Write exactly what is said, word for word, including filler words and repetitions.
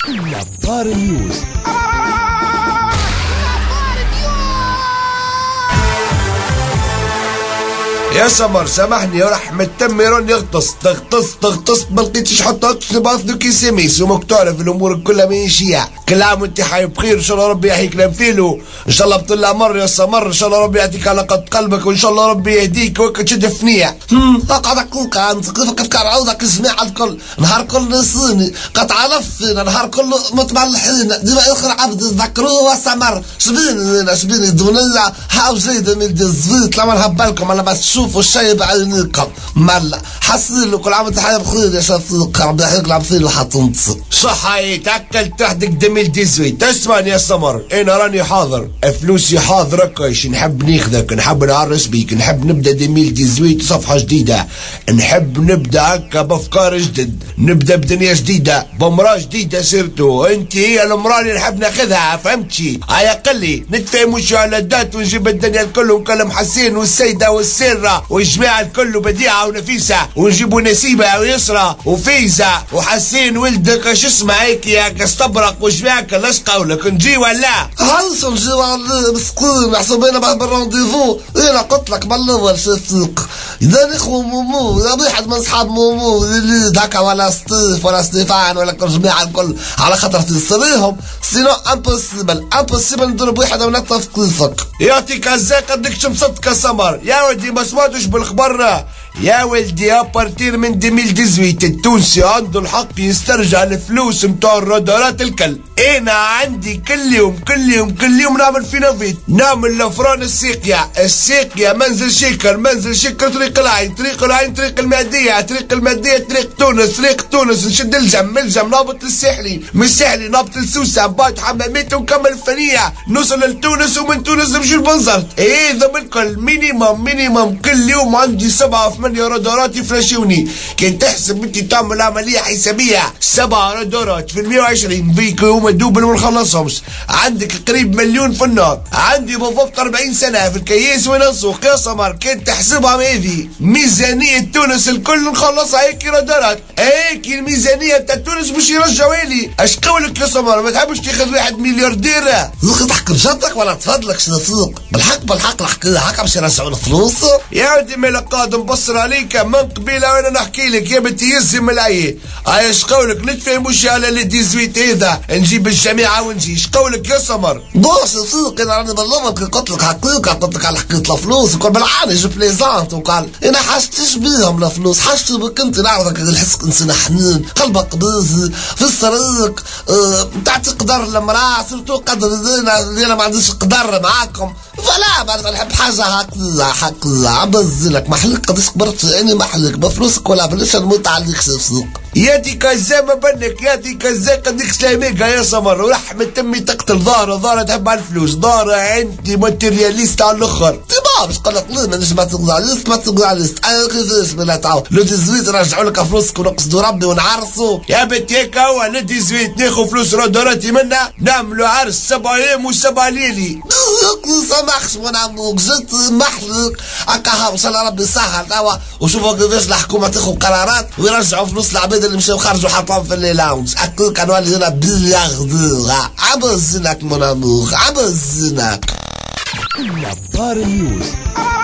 نظار نيوز. يا سمر سامحني يا رحمة تم يرن يغطس تغطس تغطس ما لقيتش حتى اكتب اصلك يسميس ومكتوره في الامور كلها ماشيه. كل عام وانت حي بخير، ان شاء الله ربي يحييك لنفيلو، ان شاء الله بطلع مر يا سمر، ان شاء الله ربي يعطيك على قد قلبك، وان شاء الله ربي يهديك وك تشد فنية. هم اقعد اقولك انت كيفك كيف كان عاوزك الجماعه الكل نهار كل نصيني قطع لفينا نهار كله متملحين ديما اخر عبد ذكروه سمر شبيني شبيني دونية هاو زيد من الزفيت لما نهبلكم انا بس شوفوا الشاي بعينيكم ملا حصيلوا كل عام وانت حي بخير يا شفيق ربي يحييك لنفيلو وحطنت صحي تاكل تحتك دم الدزوي. تسمعني يا سمر انا راني حاضر، فلوسي حاضرة كاش، نحب ناخذك، نحب نعرس بيك، نحب نبدا دميل ديزويت صفحة جديدة، نحب نبدا هكا بافكار جدد، نبدا بدنيا جديدة بمراه جديدة سيرتو، انت هي المراه اللي نحب ناخذها فهمتي؟ على اقلي نتفاهموا شو على الدات ونجيب الدنيا الكل ونكلم حسين والسيدة والسرة والجماعة الكل وبديعة ونفيسة ونجيبوا نسيبة ويسرى وفيزة وحسين ولدك اش اسمه هيك يا كاستبرق وجماعك لاش قولك نجي ولا؟ هلش نجي ولا مسكين حسبينا بعد بالرونديفو، انا قلت لك بالاول شفيق اذا نخو مومو يا واحد من اصحاب مومو اللي هكا ولا ستيف ولا ستيفان ولا كل جماعة الكل على خاطر تصريهم سينو امبوسيبل امبوسيبل نضرب واحد ونطف كيفك. يعطيك الزاق قدك مصدق سمر يا ولدي ما سمعتش بالخبر يا ولدي ابارتير من ألفين وثمانية عشر التونسي عنده الحق يسترجع الفلوس متاع الرادارات الكل. انا عندي كل يوم كل يوم كل يوم نعمل في نوفيت، نعمل لفران السيقيا السيقيا منزل شكر منزل شكر طريق العين طريق العين طريق المادية طريق المادية طريق تونس طريق تونس نشد الجم الجم نابط للساحلي من الساحلي نابط لسوسة بعد حمامات ونكمل الفنية نوصل لتونس ومن تونس نمشي لبنزرت. ايه ذا بالكل مينيمم مينيمم كل يوم عندي سبعة ثمانية رادارات يفرشوني. كان تحسب انت تعمل عملية حسابية سبعة رادارات في المية وعشرين بيك هما دوبل ونخلصهمش. عندك قريب مليون في النار، عندي بالضبط أربعين سنة في الكياس وين السوق يا سمر. كان تحسبها هذه ميزانية تونس الكل نخلصها هيك رادارات، هيك الميزانية بتاع تونس باش يرجعوا لي. اش قولك يا سمر ما تحبش تاخذ واحد ملياردير؟ زوق تحكي بجدك ولا تفضلك شنو بالحق بالحق نحكي هكا باش يرجعوا الفلوس؟ يا ودي مالا قادم بصر عليك من قبيله وانا نحكي لك يا بنتي يزم العيه. ايش قولك نتفاهموش على لي ديزويت هذا نجيب الجامعه ونجي. ايش قولك يا سمر؟ دوش صدق انا راني بالله قلت لك حقيقه قلت لك على حكايه الفلوس وكل بالعاني جو بليزانت وقال انا حاجتش بيهم الفلوس حاجتي بك انت نعرفك نحسك انسان حنين قلبك بيزي في السريق أه تعطي قدر للمراه سيرتو قدر انا ما عنديش قدر معاكم فلا ما نحب حاجه هكذا هكذا عبزلك محلك قديش كبرت اني محلك بفلوسك ولا بلاش نموت عليك سوق. يا دي كزامة بنك يا دي كزا قديك سلاميكا يا سمر ورحمة تمي تقتل ظاهرة ظاهرة تحب على الفلوس ظاهرة انت ماتيرياليست على الاخر. تبا باش قال لك ليه مانيش ما تقضاليست ما تقضاليست انا كيفاش بلا تعاود لو ديزويت رجعوا لك فلوسك ونقصدوا ربي ونعرسوا. يا بنتي هيك هو لو ديزويت ناخذ فلوس راداراتي منا نعملوا عرس سبع ايام وسبع ليلي. سامحش من عموك جيت محلك هكا ان شاء الله ربي يسهل توا وشوفوا كيفاش الحكومة تاخذ قرارات ويرجعوا فلوس العباد اللي مشاو خرجوا حطهم في اللي لاونج. اكل كانوا اللي هنا بياخذوها عبزنك من عموك عبزنك. نظار نيوز.